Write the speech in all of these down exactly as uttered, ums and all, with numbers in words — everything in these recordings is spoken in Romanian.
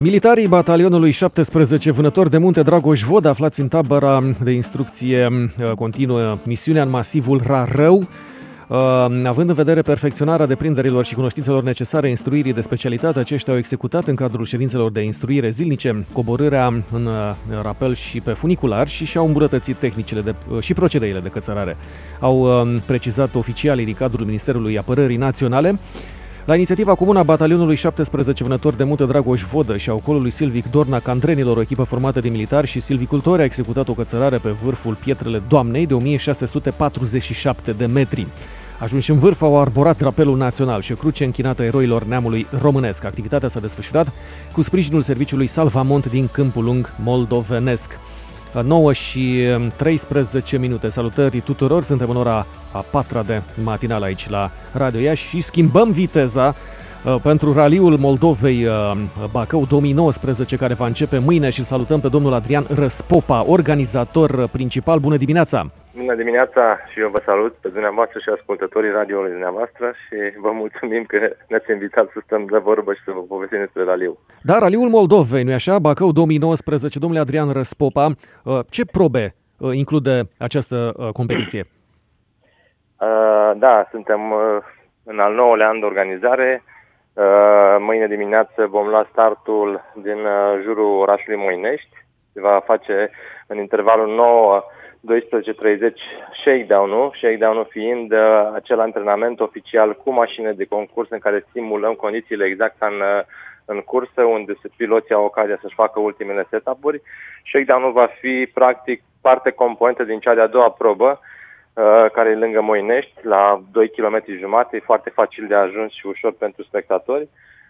Militarii batalionului șaptesprezece Vânători de Munte Dragoș Vod, aflați în tabăra de instrucție continuă misiunea în masivul Rarău, având în vedere perfecționarea deprinderilor și cunoștințelor necesare instruirii de specialitate, aceștia au executat în cadrul ședințelor de instruire zilnice coborârea în rapel și pe funicular și și-au îmbunătățit tehnicile de, și procedeile de cățărare. Au precizat oficialii din cadrul Ministerului Apărării Naționale. La inițiativa comună a batalionului șaptesprezece Vânători de Munte Dragoș Vodă și a ocolului Silvic Dorna Candrenilor, o echipă formată de militari și silvicultori a executat o cățărare pe vârful Pietrele Doamnei de o mie șase sute patruzeci și șapte de metri. Ajunși în vârf, au arborat drapelul național și o cruce închinată eroilor neamului românesc. Activitatea s-a desfășurat cu sprijinul serviciului Salvamont din Câmpul Lung moldovenesc. nouă și treisprezece minute. Salutări tuturor, suntem în ora a patra de matinal aici la Radio Iași și schimbăm viteza pentru raliul Moldovei Bacău două mii nouăsprezece, care va începe mâine, și îl salutăm pe domnul Adrian Răspopa, organizator principal. Bună dimineața! Bună dimineața și eu vă salut pe dumneavoastră și ascultătorii radioului dumneavoastră și vă mulțumim că ne-ați invitat să stăm de vorbă și să vă povestim despre raliul. Da, raliul Moldovei, nu-i așa? Bacău două mii nouăsprezece. Domnule Adrian Răspopa, ce probe include această competiție? Da, suntem în al nouălea an de organizare. Mâine dimineață vom lua startul din jurul orașului Moinești. Se va face în intervalul nouă douăsprezece treizeci shakedown-ul, shakedown-ul fiind acel antrenament oficial cu mașină de concurs în care simulăm condițiile exact în, în cursă, unde piloții au ocazia să-și facă ultimele setup-uri. Shakedown-ul va fi practic parte componentă din cea de-a doua probă, care e lângă Moinești, la doi virgulă cinci kilometri, e foarte facil de ajuns și ușor pentru spectatori.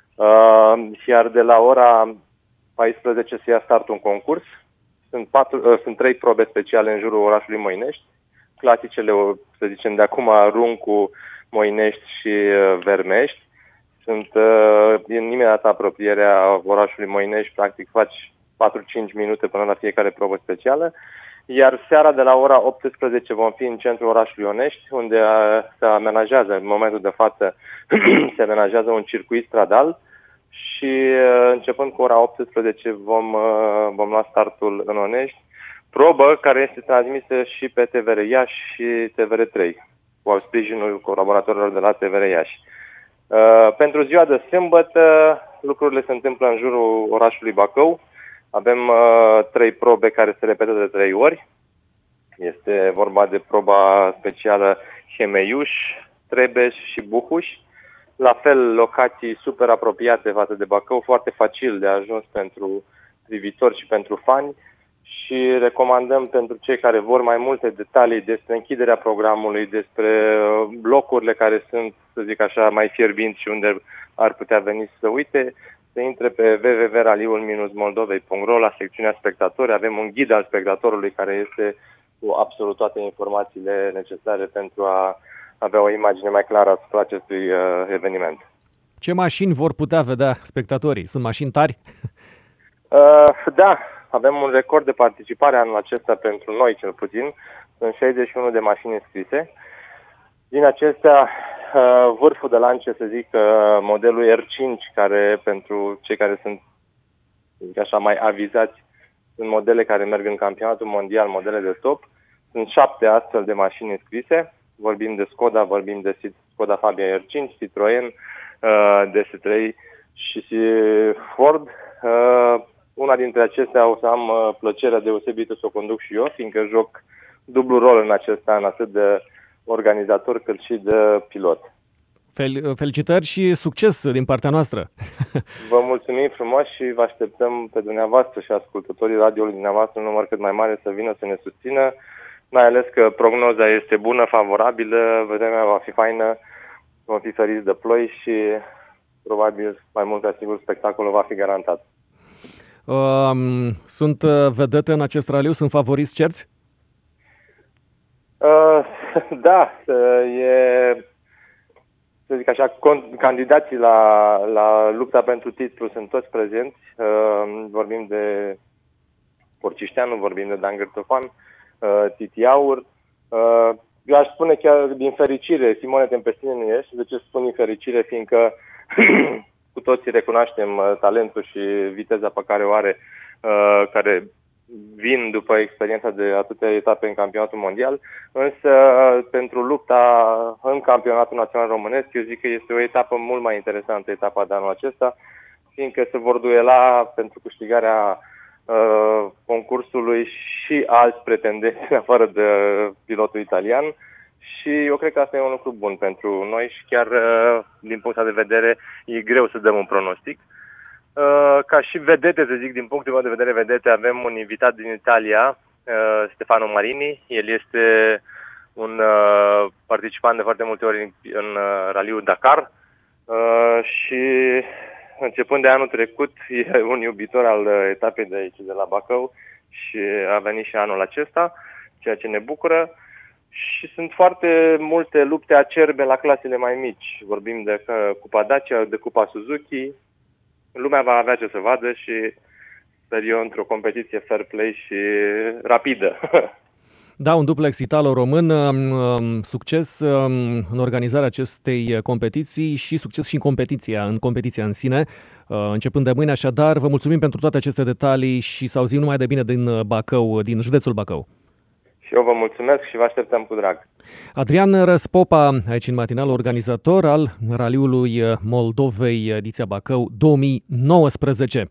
Iar de la ora paisprezece se ia startul în concurs. Sunt, patru, sunt trei probe speciale în jurul orașului Moinești, clasicele, să zicem, de acum Runcu, Moinești și Vermești. Sunt în imediată apropiere a orașului Moinești, practic faci patru-cinci minute până la fiecare probă specială. Iar seara de la ora optsprezece vom fi în centrul orașului Onești, unde se amenajează, în momentul de față, se amenajează un circuit stradal și începând cu ora optsprezece vom, vom lua startul în Onești, probă care este transmisă și pe T V R Iași și T V R trei, cu sprijinul colaboratorilor de la T V R Iași. Pentru ziua de sâmbătă, lucrurile se întâmplă în jurul orașului Bacău. Avem uh, trei probe care se repetă de trei ori. Este vorba de proba specială Hemeiuș, Trebeș și Buhuș. La fel, locații super apropiate față de Bacău, foarte facil de ajuns pentru privitori și pentru fani. Și recomandăm pentru cei care vor mai multe detalii despre închiderea programului, despre blocurile care sunt, să zic așa, mai fierbinți și unde ar putea veni să uite, să intre pe w w w punct raliul moldovei punct r o la secțiunea spectatori. Avem un ghid al spectatorului care este cu absolut toate informațiile necesare pentru a avea o imagine mai clară asupra acestui uh, eveniment. Ce mașini vor putea vedea spectatorii? Sunt mașini tari? Uh, da, avem un record de participare anul acesta pentru noi, cel puțin. Sunt șaizeci și unu de mașini înscrise. Din acestea, vârful de lance, să zic, modelul R cinci, care pentru cei care sunt, să zic așa, mai avizați, sunt modele care merg în campionatul mondial, modele de top. Sunt șapte astfel de mașini înscrise. Vorbim de Skoda, vorbim de Skoda Fabia R cinci, Citroen, D S trei și Ford. Una dintre acestea o să am plăcerea deosebită să o conduc și eu, fiindcă joc dublu rol în acest an, atât de organizator cât și de pilot. Fel- felicitări și succes din partea noastră! Vă mulțumim frumos și vă așteptăm pe dumneavoastră și ascultătorii radioului dumneavoastră un număr cât mai mare să vină să ne susțină, mai ales că prognoza este bună, favorabilă, vremea va fi faină, vom fi feriți de ploi și probabil mai mult ca sigur spectacolul va fi garantat. Um, sunt vedete în acest raliu? Sunt favoriți cerți? Uh, da, e, să zic așa, candidații la, la lupta pentru titlu sunt toți prezenți. Uh, vorbim de Porcișteanu, vorbim de Dan Gârtofan, uh, Titi Aur. Uh, eu aș spune chiar din fericire, Simone Tempestine nu ești. De ce spun din fericire? Fiindcă cu toții recunoaștem uh, talentul și viteza pe care o are, uh, care vin după experiența de atâtea etape în campionatul mondial, însă uh, pentru lupta în campionatul național românesc, eu zic că este o etapă mult mai interesantă, etapa de anul acesta, fiindcă se vor duela pentru câștigarea uh, concursului și alți pretendenți afară de pilotul italian. Și eu cred că asta e un lucru bun pentru noi și chiar din punctul de vedere e greu să dăm un pronostic. Ca și vedete, să zic, din punctul meu de vedere vedete, avem un invitat din Italia, Stefano Marini. El este un participant de foarte multe ori în raliul Dakar și începând de anul trecut e un iubitor al etapei de aici, de la Bacău, și a venit și anul acesta, ceea ce ne bucură. Și sunt foarte multe lupte acerbe la clasele mai mici. Vorbim de Cupa Dacia, de Cupa Suzuki. Lumea va avea ce să vadă și sper eu într-o competiție fair play și rapidă. Da, un duplex italo-român, succes în organizarea acestei competiții și succes și în competiția, în competiția în sine, începând de mâine. Așadar, vă mulțumim pentru toate aceste detalii și să auzim numai de bine din Bacău, din județul Bacău. Eu vă mulțumesc și vă așteptăm cu drag. Adrian Răspopa, aici în matinal, organizator al raliului Moldovei, ediția Bacău două mii nouăsprezece.